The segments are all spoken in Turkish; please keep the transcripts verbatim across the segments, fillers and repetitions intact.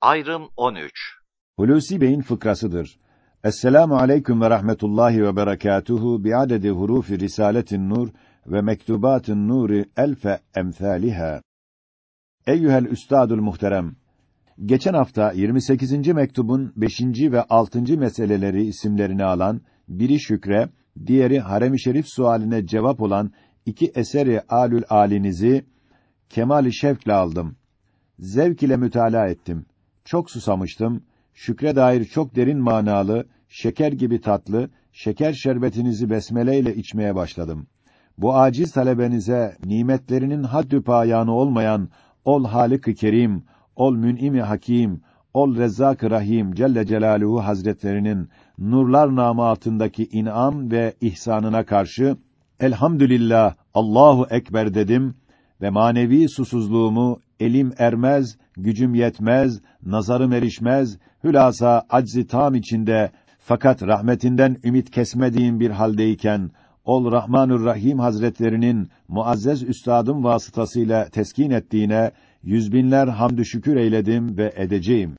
Ayrım on üç. Hulusi Bey'in fıkrasıdır. Esselamu aleyküm ve rahmetullahi ve berekatuhu bi'adedi hurufi Risaletin Nur ve Mektubatın Nuri elfe emsaliha. Eyyuhel üstadul muhterem. Geçen hafta yirmi sekizinci mektubun beşinci ve altıncı meseleleri isimlerini alan biri şükre, diğeri harem-i şerif sualine cevap olan iki eseri alül alinizi kemal-i şevkle aldım. Zevk ile mütalaa ettim. Çok susamıştım. Şükre dair çok derin manalı, şeker gibi tatlı, şeker şerbetinizi besmele ile içmeye başladım. Bu aciz talebenize nimetlerinin haddü payanı olmayan ol Halik-i Kerim, ol Mün'im-i Hakim, ol Rezzak-ı Rahim Celle Celaluhu Hazretlerinin nurlar namı altındaki inam ve ihsanına karşı elhamdülillah, Allahu ekber dedim ve manevi susuzluğumu elim ermez, gücüm yetmez, nazarım erişmez, hülasa aczi tam içinde fakat rahmetinden ümit kesmediğim bir haldeyken ol Rahmanur-Rahim Hazretlerinin muazzez üstadım vasıtasıyla teskin ettiğine yüzbinler hamdü şükür eyledim ve edeceğim.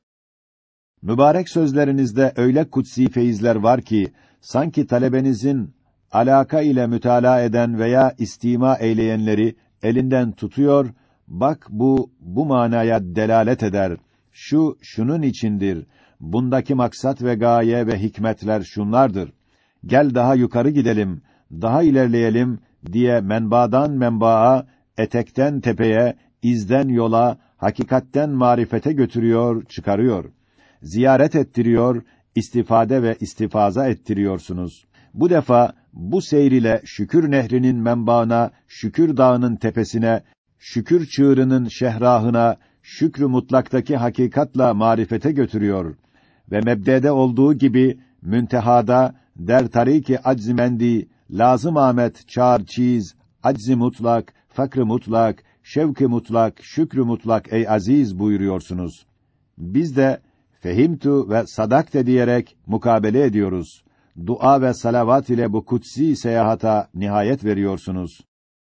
Mübarek sözlerinizde öyle kutsi feyizler var ki sanki talebenizin alaka ile mütalaa eden veya istima eyleyenleri elinden tutuyor, bak bu bu manaya delalet eder. Şu şunun içindir. Bundaki maksat ve gaye ve hikmetler şunlardır. Gel daha yukarı gidelim, daha ilerleyelim diye menbadan menbaa, etekten tepeye, izden yola, hakikatten marifete götürüyor, çıkarıyor. Ziyaret ettiriyor, istifade ve istifaza ettiriyorsunuz. Bu defa bu seyr ile şükür nehrinin menbaına, şükür dağının tepesine, şükür çığırının şehrahına, şükrü mutlaktaki hakikatla marifete götürüyor ve mebdede olduğu gibi müntehada der tariki acz mendi, lazım Ahmet çağır çiz, acz mutlak, fakr mutlak, şevk mutlak, şükrü mutlak ey aziz buyuruyorsunuz. Biz de fehimtu ve sadakte diyerek mukabele ediyoruz. Dua ve salavat ile bu kutsi seyahata nihayet veriyorsunuz.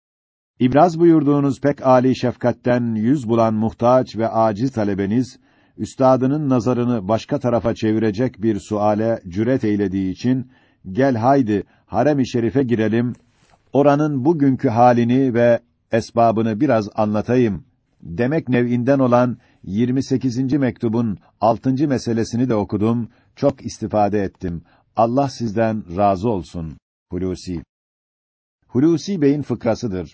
İbraz buyurduğunuz pek âli şefkatten yüz bulan muhtaç ve aciz talebeniz, üstadının nazarını başka tarafa çevirecek bir suale cüret eylediği için, gel haydi harem-i şerife girelim, oranın bugünkü halini ve esbabını biraz anlatayım demek nev'inden olan yirmi sekizinci mektubun altıncı meselesini de okudum, çok istifade ettim. Allah sizden razı olsun. Hulusi. Hulusi Bey'in fıkrasıdır.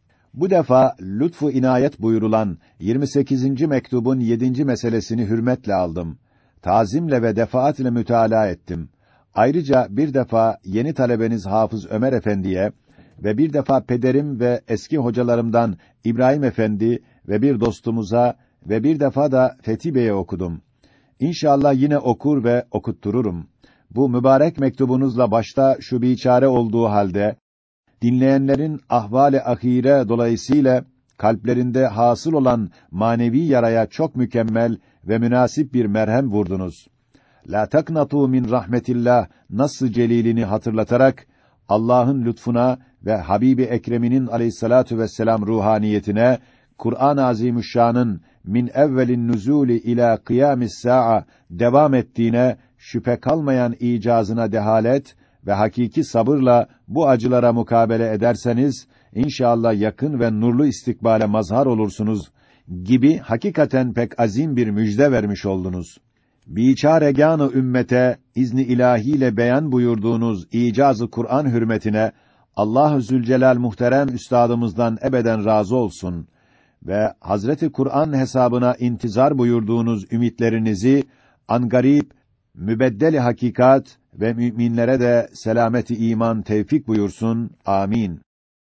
Bu defa lütfu inayet buyurulan yirmi sekizinci mektubun yedinci meselesini hürmetle aldım. Tazimle ve defaatle mütalaa ettim. Ayrıca bir defa yeni talebeniz Hafız Ömer Efendi'ye ve bir defa pederim ve eski hocalarımdan İbrahim Efendi ve bir dostumuza ve bir defa da Fethi Bey'e okudum. İnşallah yine okur ve okuttururum. Bu mübarek mektubunuzla başta şu biçare olduğu halde dinleyenlerin ahval-i ahire dolayısıyla kalplerinde hasıl olan manevi yaraya çok mükemmel ve münasip bir merhem vurdunuz. La taknatu min rahmetillah nass-ı celilini hatırlatarak Allah'ın lütfuna ve Habibi Ekrem'inin aleyhissalatu vesselam ruhaniyetine Kur'an-ı Azimüşşan'ın min evvelin nuzuli ila kıyamis sa'a devam ettiğine şüphe kalmayan icazına dehalet ve hakiki sabırla bu acılara mukabele ederseniz inşallah yakın ve nurlu istikbale mazhar olursunuz gibi hakikaten pek azim bir müjde vermiş oldunuz. Biçaregânı ümmete izni ilahiyle beyan buyurduğunuz icazı Kur'an hürmetine Allah-u Zülcelal muhterem üstadımızdan ebeden razı olsun ve Hazreti Kur'an hesabına intizar buyurduğunuz ümitlerinizi angarip mübeddel-i hakikat ve müminlere de selameti iman tevfik buyursun. Amin.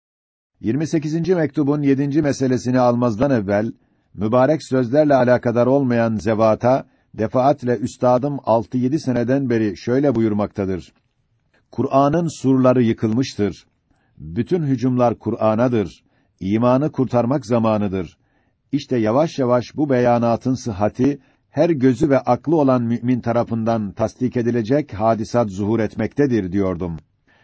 yirmi sekizinci mektubun yedinci meselesini almazdan evvel mübarek sözlerle alakadar olmayan zevata defaatle üstadım altı yedi seneden beri şöyle buyurmaktadır. Kur'an'ın surları yıkılmıştır. Bütün hücumlar Kur'an'adır. İmanı kurtarmak zamanıdır. İşte yavaş yavaş bu beyanatın sıhhati her gözü ve aklı olan mümin tarafından tasdik edilecek hadisat zuhur etmektedir diyordum.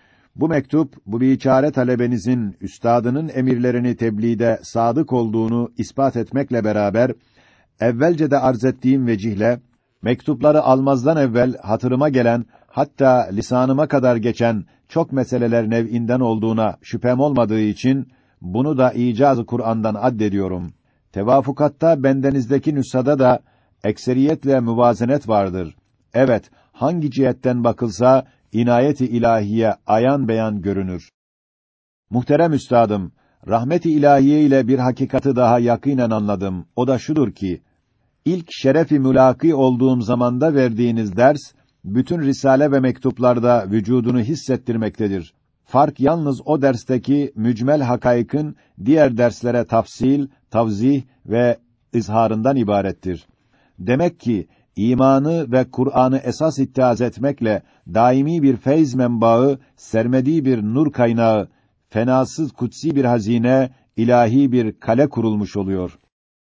Bu mektup, bu biçare talebenizin üstadının emirlerini tebliğde sadık olduğunu ispat etmekle beraber, evvelce de arz ettiğim vecihle, mektupları almazdan evvel hatırıma gelen, hatta lisanıma kadar geçen çok meseleler nev'inden olduğuna şüphem olmadığı için, bunu da icaz-ı Kur'an'dan addediyorum. Tevafukatta bendenizdeki nüshada da ekseriyetle müvazenet vardır. Evet, hangi cihetten bakılsa inayet-i ilahiye ayan beyan görünür. Muhterem üstadım, rahmet-i ilahiye ile bir hakikati daha yakinen anladım. O da şudur ki, ilk şeref-i mülaki olduğum zamanda verdiğiniz ders, bütün risale ve mektuplarda vücudunu hissettirmektedir. Fark yalnız o dersteki mücmel hakaykın diğer derslere tafsil, tavzih ve izharından ibarettir. Demek ki imanı ve Kur'an'ı esas ittihaz etmekle daimi bir feyz menbaı, sermediği bir nur kaynağı, fenasız kutsi bir hazine, ilahi bir kale kurulmuş oluyor.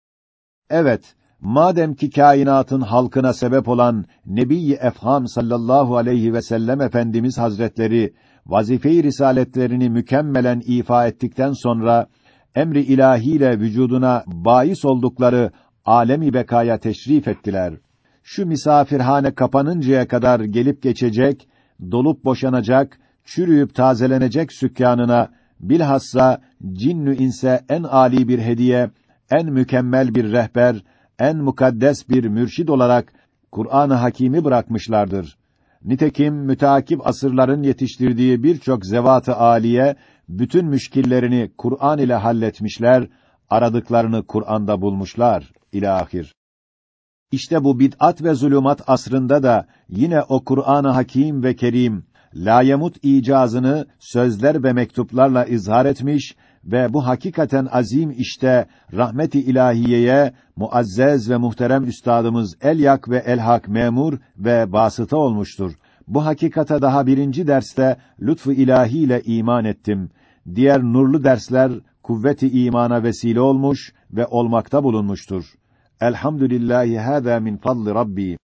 Evet, madem ki kainatın halkına sebep olan Nebi-i Efham sallallahu aleyhi ve sellem Efendimiz Hazretleri vazife-i risaletlerini mükemmelen ifa ettikten sonra emri ilahiyle vücuduna bâis oldukları alemi bekaya teşrif ettiler. Şu misafirhane kapanıncaya kadar gelip geçecek, dolup boşanacak, çürüyüp tazelenecek sükkanına bilhassa cinnü inse en âli bir hediye, en mükemmel bir rehber, en mukaddes bir mürşid olarak Kur'an-ı Hakîm'i bırakmışlardır. Nitekim müteakip asırların yetiştirdiği birçok zevat-ı âliye bütün müşkillerini Kur'an ile halletmişler, aradıklarını Kur'an'da bulmuşlar ilâhir. İşte bu bid'at ve zulümat asrında da yine o Kur'an-ı Hakîm ve Kerîm layemut icazını sözler ve mektuplarla izhar etmiş ve bu hakikaten azim işte rahmet-i ilahiyeye muazzez ve muhterem üstadımız Elyak ve Elhak memur ve vasıta olmuştur. Bu hakikate daha birinci derste lütfu ilahi ile iman ettim. Diğer nurlu dersler kuvvet-i imana vesile olmuş ve olmakta bulunmuştur. Elhamdülillahi hâzâ min fadli Rabbi.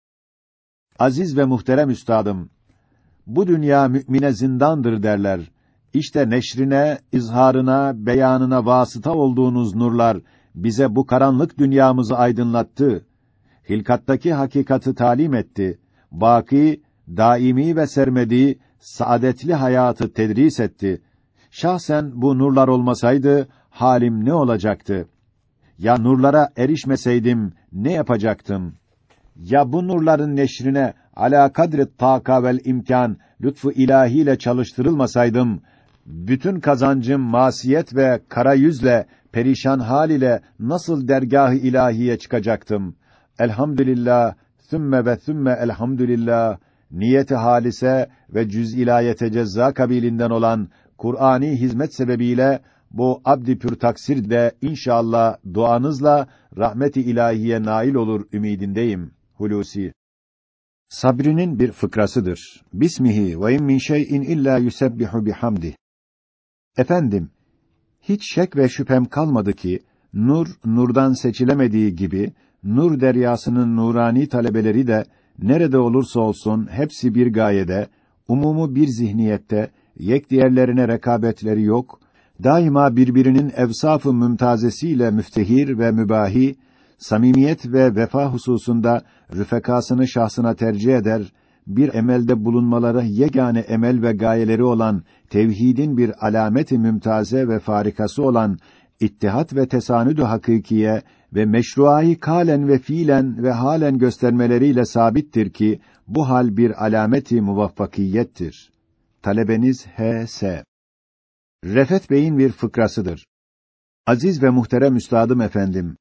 Aziz ve muhterem üstadım, bu dünya mümine zindandır derler. İşte neşrine, izharına, beyanına vasıta olduğunuz nurlar bize bu karanlık dünyamızı aydınlattı. Hilkattaki hakikati talim etti. Baki, daimi ve sermedi, saadetli hayatı tedris etti. Şahsen bu nurlar olmasaydı halim ne olacaktı? Ya nurlara erişmeseydim ne yapacaktım? Ya bu nurların neşrine alâ kadri tâka vel imkân lütfu ilahiyle çalıştırılmasaydım, bütün kazancım masiyet ve kara yüzle, perişan hal ile nasıl dergâh-ı ilahiye çıkacaktım? Elhamdülillah, sümme ve sümme elhamdülillah, niyeti halise ve cüz-ilayete cezza kabilinden olan Kur'ani hizmet sebebiyle bu abd-i pür taksir de inşallah duanızla rahmet-i ilahiye nail olur ümidindeyim. Hulusi. Sabrinin bir fıkrasıdır. Bismihi ve in min şey'in illa yusebbihu bihamdi. Efendim, hiç şek ve şüphem kalmadı ki nur nurdan seçilemediği gibi nur deryasının nurani talebeleri de nerede olursa olsun hepsi bir gayede, umumu bir zihniyette, yek diğerlerine rekabetleri yok, daima birbirinin evsaf-ı mümtazesiyle müftehir ve mübahi, samimiyet ve vefa hususunda rüfekasını şahsına tercih eder, bir emelde bulunmaları yegane emel ve gayeleri olan tevhidin bir alameti mümtaze ve farikası olan ittihat ve tesanüd-ü hakikiye ve meşruayı kâlen ve fiilen ve halen göstermeleriyle sabittir ki bu hal bir alameti muvaffakiyettir. Talebeniz H S. Refet Bey'in bir fıkrasıdır. Aziz ve muhterem üstadım efendim,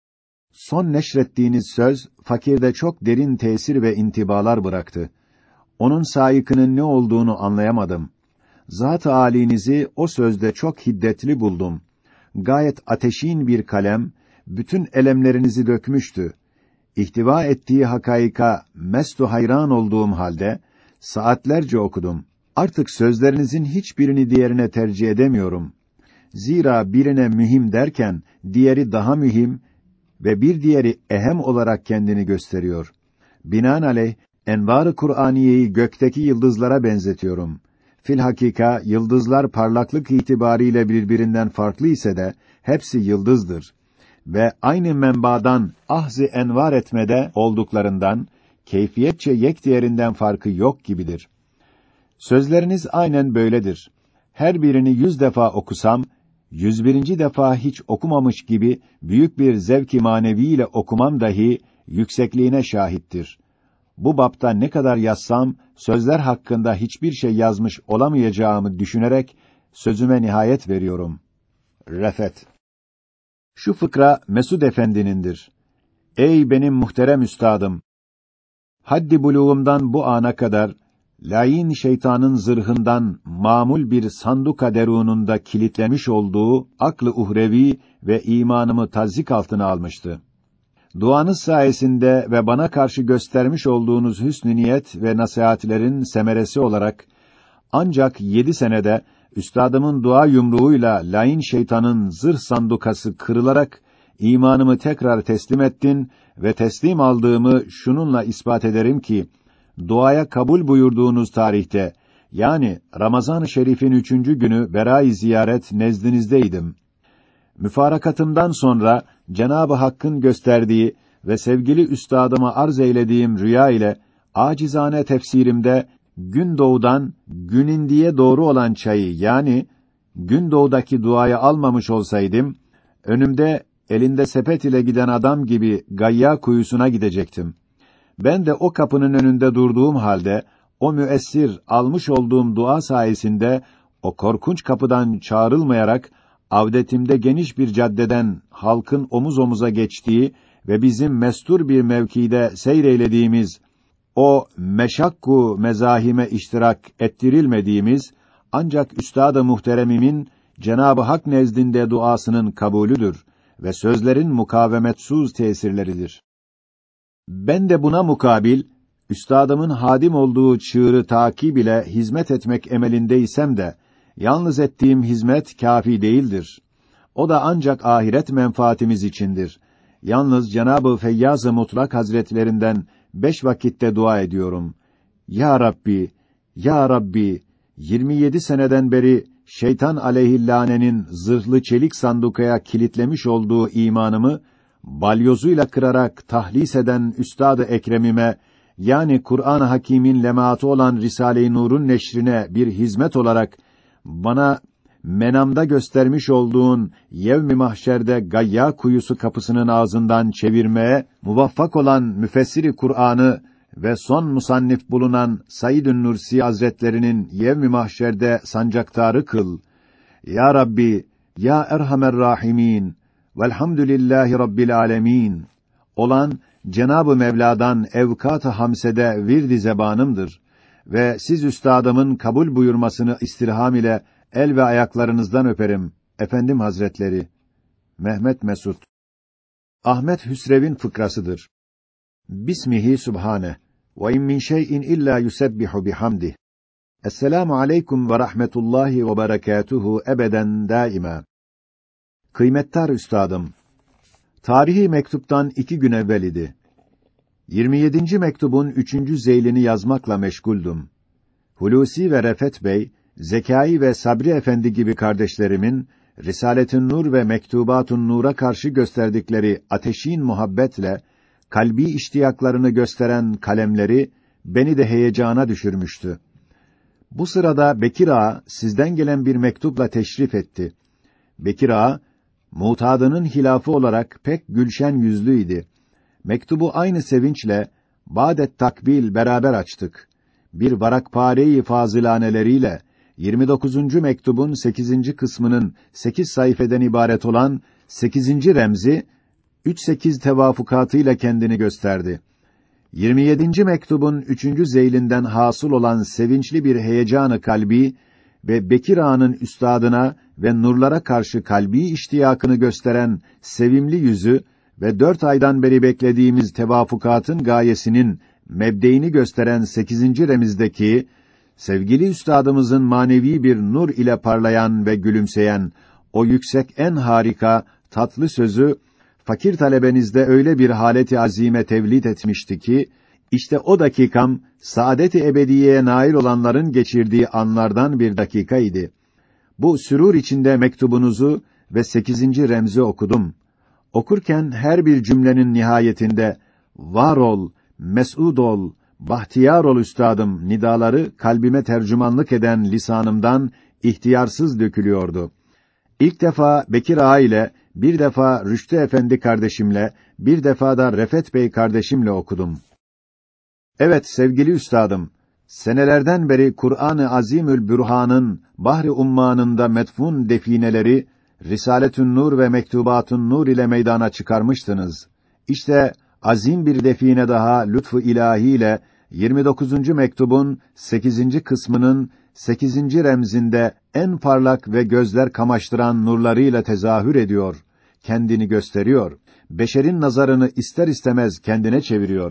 son neşrettiğiniz söz fakirde çok derin tesir ve intibalar bıraktı. Onun saikının ne olduğunu anlayamadım. Zat-ı âlinizi o sözde çok hiddetli buldum. Gayet ateşin bir kalem, bütün elemlerinizi dökmüştü. İhtiva ettiği hakaika mestu hayran olduğum halde saatlerce okudum. Artık sözlerinizin hiçbirini diğerine tercih edemiyorum. Zira birine mühim derken diğeri daha mühim ve bir diğeri ehem olarak kendini gösteriyor. Binaenaleyh envar-ı Kur'aniyeyi gökteki yıldızlara benzetiyorum. Filhakika yıldızlar parlaklık itibariyle birbirinden farklı ise de hepsi yıldızdır. ve aynı menbadan ahz-ı envar etmede olduklarından, keyfiyetçe yek diğerinden farkı yok gibidir. Sözleriniz aynen böyledir. Her birini yüz defa okusam, yüz birinci defa hiç okumamış gibi büyük bir zevk-i maneviyle okumam dahi yüksekliğine şahittir. Bu bapta ne kadar yazsam, sözler hakkında hiçbir şey yazmış olamayacağımı düşünerek, sözüme nihayet veriyorum. Refet. Şu fıkra Mesud Efendi'nindir. Ey benim muhterem üstadım! Haddi buluğumdan bu ana kadar, lain şeytanın zırhından mamul bir sanduka derununda kilitlemiş olduğu aklı uhrevi ve imanımı tazyik altına almıştı. Duanız sayesinde ve bana karşı göstermiş olduğunuz hüsnü niyet ve nasihatlerin semeresi olarak ancak yedi senede üstadımın dua yumruğuyla lain şeytanın zırh sandukası kırılarak imanımı tekrar teslim ettin ve teslim aldığımı şununla ispat ederim ki duaya kabul buyurduğunuz tarihte yani Ramazan-ı Şerif'in üçüncü günü bera-i ziyaret nezdinizdeydim. Müfarakatımdan sonra Cenab-ı Hakk'ın gösterdiği ve sevgili üstadıma arz eylediğim rüya ile acizane tefsirimde gün doğudan günindiye doğru olan çayı yani gün doğudaki duayı almamış olsaydım önümde elinde sepet ile giden adam gibi Gayya kuyusuna gidecektim. Ben de o kapının önünde durduğum halde o müessir almış olduğum dua sayesinde o korkunç kapıdan çağrılmayarak avdetimde geniş bir caddeden halkın omuz omuza geçtiği ve bizim mestur bir mevkide seyreylediğimiz o meşakku mezahime iştirak ettirilmediğimiz ancak üstad-ı muhteremimin Cenab-ı Hak nezdinde duasının kabulüdür ve sözlerin mukavemetsuz tesirleridir. Ben de buna mukabil üstadımın hadim olduğu çığırı takip ile hizmet etmek emelindeysem de yalnız ettiğim hizmet kâfi değildir. O da ancak ahiret menfaatimiz içindir. Yalnız Cenab-ı Feyyaz-ı Mutlak Hazretlerinden beş vakitte dua ediyorum. Ya Rabbi, ya Rabbi, yirmi yedi seneden beri şeytan aleyhillanenin zırhlı çelik sandukaya kilitlemiş olduğu imanımı balyozuyla kırarak tahlis eden Üstad-ı Ekremime yani Kur'an-ı Hakîm'in lemaatı olan Risale-i Nur'un neşrine bir hizmet olarak bana menamda göstermiş olduğun yevm-i mahşerde Gayya kuyusu kapısının ağzından çevirmeye muvaffak olan müfessiri Kur'an'ı ve son musannif bulunan Said-ün Nursi Hazretlerinin yevm-i mahşerde sancaktarı kıl. Ya Rabbi, ya Erhamer Rahimin, velhamdülillahi Rabbil alemin olan Cenab-ı Mevla'dan evkat-ı hamsede vird-i zebanımdır ve siz üstadımın kabul buyurmasını istirham ile el ve ayaklarınızdan öperim. Efendim Hazretleri. Mehmet Mesud. Ahmet Hüsrev'in fıkrasıdır. Bismihi Subhane ve in min şey'in illa yusebbihu bihamdih. Esselamu aleyküm ve rahmetullahi ve berekatuhu ebeden daima. Kıymetdar üstadım, tarihi mektuptan iki gün evvel idi. yirmi yedinci mektubun üçüncü zeylini yazmakla meşguldüm. Hulusi ve Refet Bey, Zekai ve Sabri Efendi gibi kardeşlerimin Risaletün Nur ve Mektubatun Nur'a karşı gösterdikleri ateşin muhabbetle kalbi iştiyaklarını gösteren kalemleri beni de heyecana düşürmüştü. Bu sırada Bekir Ağa sizden gelen bir mektupla teşrif etti. Bekir Ağa mutadının hilafı olarak pek gülşen yüzlüydi. Mektubu aynı sevinçle ba'det takbil beraber açtık. Bir varakpare-i fazılaneleriyle yirmi dokuzuncu mektubun sekizinci kısmının sekiz sayfeden ibaret olan sekizinci remzi üç sekiz tevafukatıyla kendini gösterdi. yirmi yedinci mektubun üçüncü zeylinden hasıl olan sevinçli bir heyecanı kalbi ve Bekir Ağa'nın üstadına ve nurlara karşı kalbi iştiyakını gösteren sevimli yüzü ve dört aydan beri beklediğimiz tevafukatın gayesinin mebdeini gösteren sekizinci remizdeki sevgili üstadımızın manevi bir nur ile parlayan ve gülümseyen o yüksek en harika tatlı sözü fakir talebenizde öyle bir haleti azime tevlid etmişti ki işte o dakikam saadet-i ebediyeye nail olanların geçirdiği anlardan bir dakikaydı. Bu sürur içinde mektubunuzu ve sekizinci remzi okudum. Okurken her bir cümlenin nihayetinde var ol, mes'ud ol, bahtiyar ol üstadım nidaları kalbime tercümanlık eden lisanımdan ihtiyarsız dökülüyordu. İlk defa Bekir Ağa ile, bir defa Rüştü Efendi kardeşimle, bir defa da Refet Bey kardeşimle okudum. Evet sevgili üstadım, senelerden beri Kur'an-ı Azimül Bürhan'ın Bahri Umman'ında metfun defineleri Risaletün Nur ve Mektubatun Nur ile meydana çıkarmıştınız. İşte azim bir define daha lütfu ilahi ile yirmi dokuzuncu mektubun sekizinci kısmının sekizinci remzinde en parlak ve gözler kamaştıran nurlarıyla tezahür ediyor, kendini gösteriyor, beşerin nazarını ister istemez kendine çeviriyor.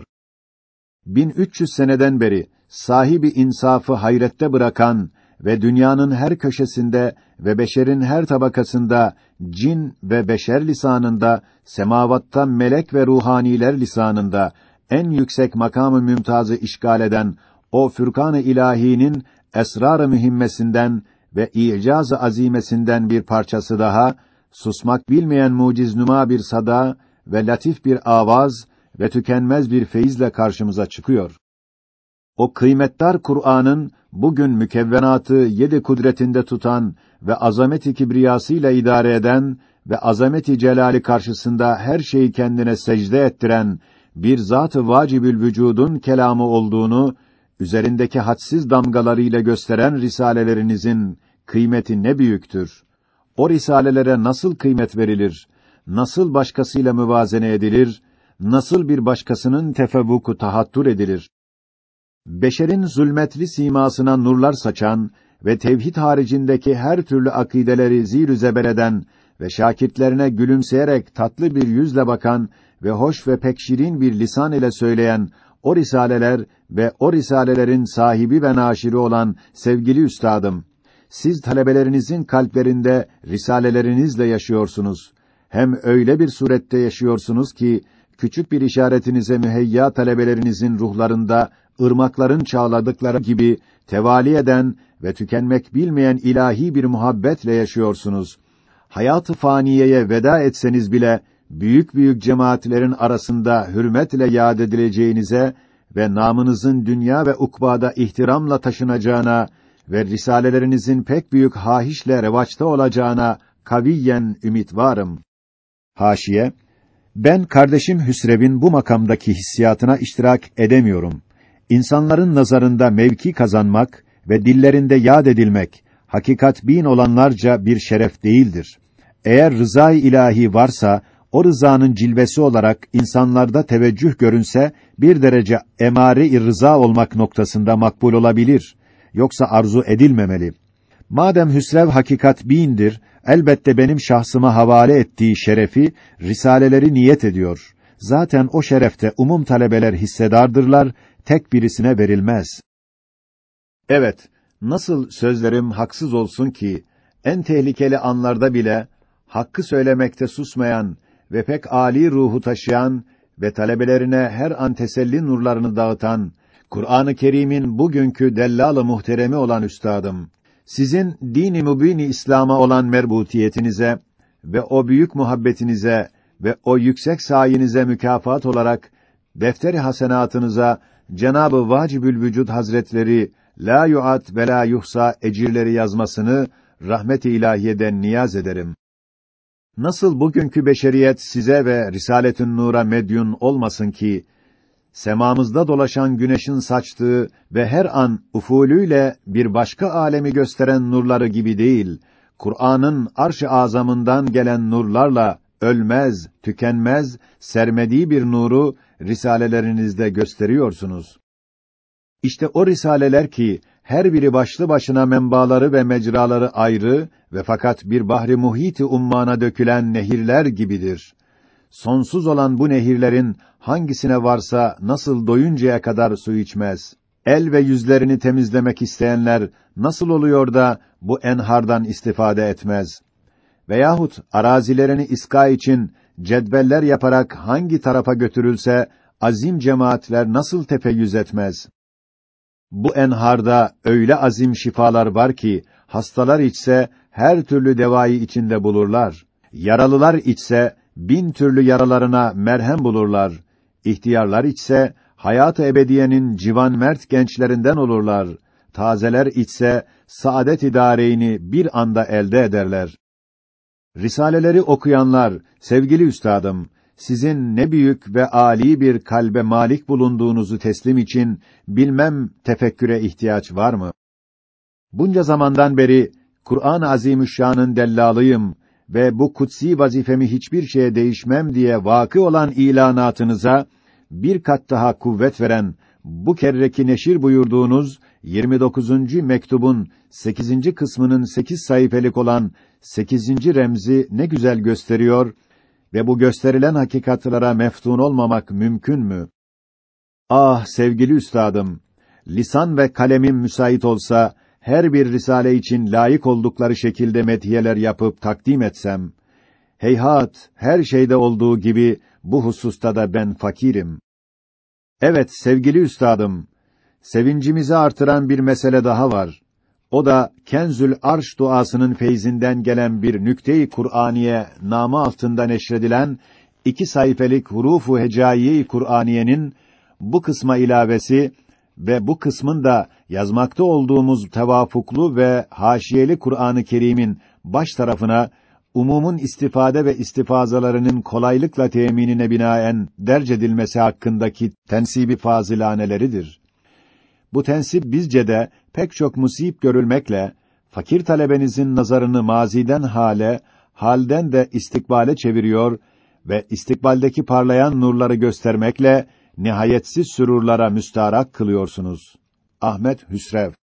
bin üç yüz seneden beri sahibi insafı hayrette bırakan ve dünyanın her köşesinde ve beşerin her tabakasında cin ve beşer lisanında, semavatta melek ve ruhaniler lisanında en yüksek makamı mümtazı işgal eden o Fürkan-ı İlahi'nin esrar-ı mühimmesinden ve i'caz-ı azimesinden bir parçası daha, susmak bilmeyen muciznuma bir sada ve latif bir avaz ve tükenmez bir feyizle karşımıza çıkıyor. O kıymetdar Kur'an'ın bugün mükevvenatı yedi kudretinde tutan ve azamet-i kibriyasıyla idare eden ve azamet-i celali karşısında her şeyi kendine secde ettiren bir zat-ı vacibül vücudun kelamı olduğunu üzerindeki hadsiz damgalarıyla gösteren risalelerinizin kıymeti ne büyüktür. O risalelere nasıl kıymet verilir? Nasıl başkasıyla müvazene edilir? Nasıl bir başkasının tefevvuku tahattür edilir? Beşerin zulmetli simasına nurlar saçan ve tevhid haricindeki her türlü akideleri zîr-ü zeber eden ve şakirtlerine gülümseyerek tatlı bir yüzle bakan ve hoş ve pek şirin bir lisan ile söyleyen o risaleler ve o risalelerin sahibi ve naşiri olan sevgili üstadım, siz talebelerinizin kalplerinde risalelerinizle yaşıyorsunuz. Hem öyle bir surette yaşıyorsunuz ki küçük bir işaretinize müheyya talebelerinizin ruhlarında ırmakların çağladıkları gibi tevali eden ve tükenmek bilmeyen ilahi bir muhabbetle yaşıyorsunuz. Hayat-ı faniyeye veda etseniz bile büyük büyük cemaatlerin arasında hürmetle yad edileceğinize ve namınızın dünya ve ukbada ihtiramla taşınacağına ve risalelerinizin pek büyük hahişle revaçta olacağına kaviyen ümit varım. Haşiye: Ben kardeşim Hüsrev'in bu makamdaki hissiyatına iştirak edemiyorum. İnsanların nazarında mevki kazanmak ve dillerinde yad edilmek, hakikat bin olanlarca bir şeref değildir. Eğer rızâ-i ilahi varsa, o rızanın cilvesi olarak insanlarda teveccüh görünse, bir derece emare-i rıza olmak noktasında makbul olabilir. Yoksa arzu edilmemeli. Madem Hüsrev hakikat bindir, elbette benim şahsıma havale ettiği şerefi, risaleleri niyet ediyor. Zaten o şerefte umum talebeler hissedardırlar, tek birisine verilmez. Evet, nasıl sözlerim haksız olsun ki, en tehlikeli anlarda bile, hakkı söylemekte susmayan ve pek âli ruhu taşıyan ve talebelerine her an teselli nurlarını dağıtan, Kur'an-ı Kerim'in bugünkü dellâl-ı muhteremi olan üstadım, sizin dîn-i mübîn-i İslam'a olan merbutiyetinize ve o büyük muhabbetinize ve o yüksek sayenize mükafat olarak defter-i hasenatınıza Cenab-ı Vacibül Vücud Hazretleri la yuat ve la yuhsa ecirleri yazmasını rahmet-i ilahiyeden niyaz ederim. Nasıl bugünkü beşeriyet size ve Risaletün Nur'a medyun olmasın ki, semamızda dolaşan güneşin saçtığı ve her an ufulüyle bir başka alemi gösteren nurları gibi değil, Kur'an'ın arş-ı azamından gelen nurlarla ölmez, tükenmez, sermediği bir nuru risalelerinizde gösteriyorsunuz. İşte o risaleler ki her biri başlı başına menbaları ve mecraları ayrı ve fakat bir bahri muhit-i ummana dökülen nehirler gibidir. Sonsuz olan bu nehirlerin hangisine varsa nasıl doyuncaya kadar su içmez? El ve yüzlerini temizlemek isteyenler nasıl oluyor da bu enhardan istifade etmez? Veyahut arazilerini iska için cedveller yaparak hangi tarafa götürülse azim cemaatler nasıl tefeyyüz etmez? Bu enharda öyle azim şifalar var ki hastalar içse her türlü devayı içinde bulurlar. Yaralılar içse bin türlü yaralarına merhem bulurlar. İhtiyarlar içse, hayat-ı ebediyenin civan mert gençlerinden olurlar. Tazeler içse, saadet-i dâreyni bir anda elde ederler. Risaleleri okuyanlar, sevgili üstadım, sizin ne büyük ve âli bir kalbe malik bulunduğunuzu teslim için, bilmem tefekküre ihtiyaç var mı? Bunca zamandan beri, Kur'an-ı Azimüşşan'ın dellalıyım ve bu kutsi vazifemi hiçbir şeye değişmem diye vakı olan ilanatınıza, bir kat daha kuvvet veren, bu kerreki neşir buyurduğunuz yirmi dokuzuncu mektubun sekizinci kısmının sekiz sayfelik olan sekizinci remzi ne güzel gösteriyor ve bu gösterilen hakikatlara meftun olmamak mümkün mü? Ah sevgili üstadım, lisan ve kalemim müsait olsa, her bir risale için layık oldukları şekilde medhiyeler yapıp takdim etsem, heyhat, her şeyde olduğu gibi, bu hususta da ben fakirim. Evet sevgili üstadım, sevincimizi artıran bir mesele daha var. O da Kenzül Arş duasının feyzinden gelen bir nükte-i Kur'aniye namı altında neşredilen iki sayfelik Huruf-u Hecaiye-i Kur'aniyenin bu kısma ilavesi ve bu kısmın da yazmakta olduğumuz tevafuklu ve haşiyeli Kur'an-ı Kerim'in baş tarafına umumun istifade ve istifazalarının kolaylıkla teminine binaen derc edilmesi hakkındaki tensibi fazilaneleridir. Bu tensip bizce de pek çok musib görülmekle, fakir talebenizin nazarını maziden hale, halden de istikbale çeviriyor ve istikbaldeki parlayan nurları göstermekle, nihayetsiz sürurlara müstarak kılıyorsunuz. Ahmet Hüsrev